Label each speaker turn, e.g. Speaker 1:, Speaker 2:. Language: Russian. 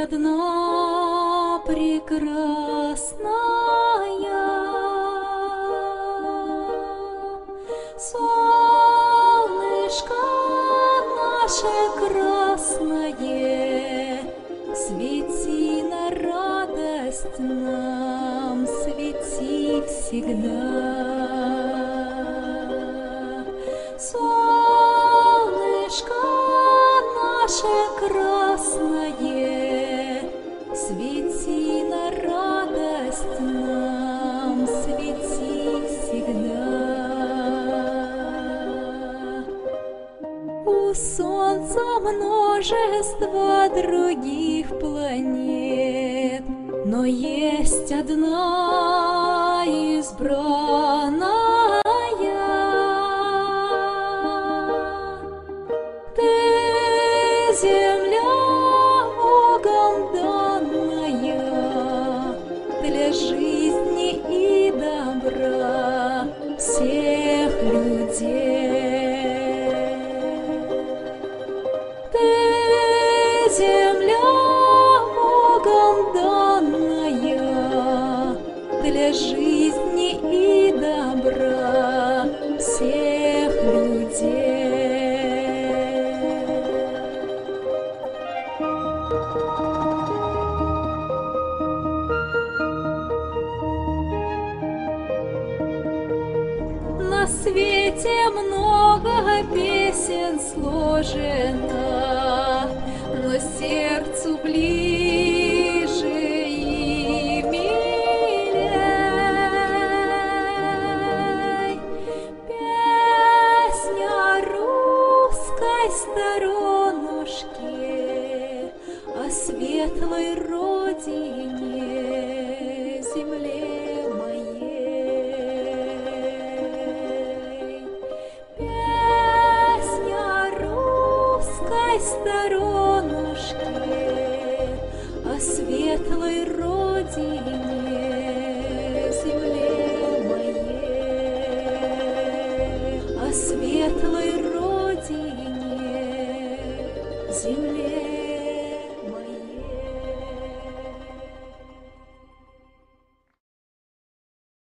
Speaker 1: одна прекрасная, солнышко наше красное, свети на радость нам, свети всегда. Солнышко наше красное, свети на радость нам, свети всегда. У Солнца множество других планет, но есть одна избранная. Ты, земля, Богом данная, для жизни и добра всех людей. Ты, земля, Богом данная, для жизни и добра всех людей. На свете много песен сложено, но сердцу ближе